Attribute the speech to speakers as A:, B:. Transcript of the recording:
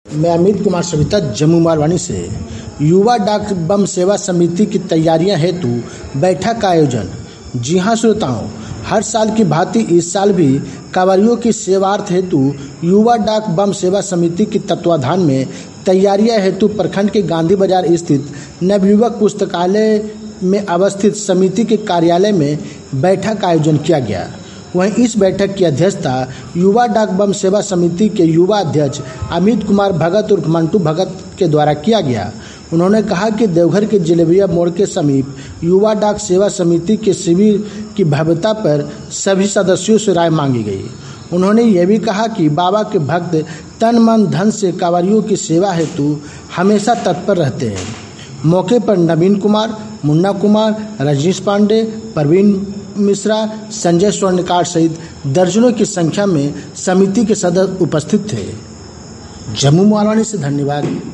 A: मैं अमित कुमार सविता जम्मू मालवानी से। युवा डाक बम सेवा समिति की तैयारियां हेतु बैठक का आयोजन। जी हां श्रोताओं, हर साल की भांति इस साल भी कांवरियों की सेवार्थ हेतु युवा डाक बम सेवा समिति के तत्वाधान में तैयारियां हेतु प्रखंड के गांधी बाजार स्थित नवयुवक पुस्तकालय में अवस्थित समिति के कार्यालय में बैठक का आयोजन किया गया। वहीं इस बैठक की अध्यक्षता युवा डाक बम सेवा समिति के युवा अध्यक्ष अमित कुमार भगत उर्फ मंटू भगत के द्वारा किया गया। उन्होंने कहा कि देवघर के जलेबिया मोड़ के समीप युवा डाक सेवा समिति के शिविर की भव्यता पर सभी सदस्यों से राय मांगी गई। उन्होंने यह भी कहा कि बाबा के भक्त तन मन धन से कांवरियों की सेवा हेतु हमेशा तत्पर रहते हैं। मौके पर नवीन कुमार, मुन्ना कुमार, रजनीश पांडे, प्रवीण मिश्रा, संजय स्वर्णकार सहित दर्जनों की संख्या में समिति के सदस्य उपस्थित थे। जम्मू मालवानी से धन्यवाद।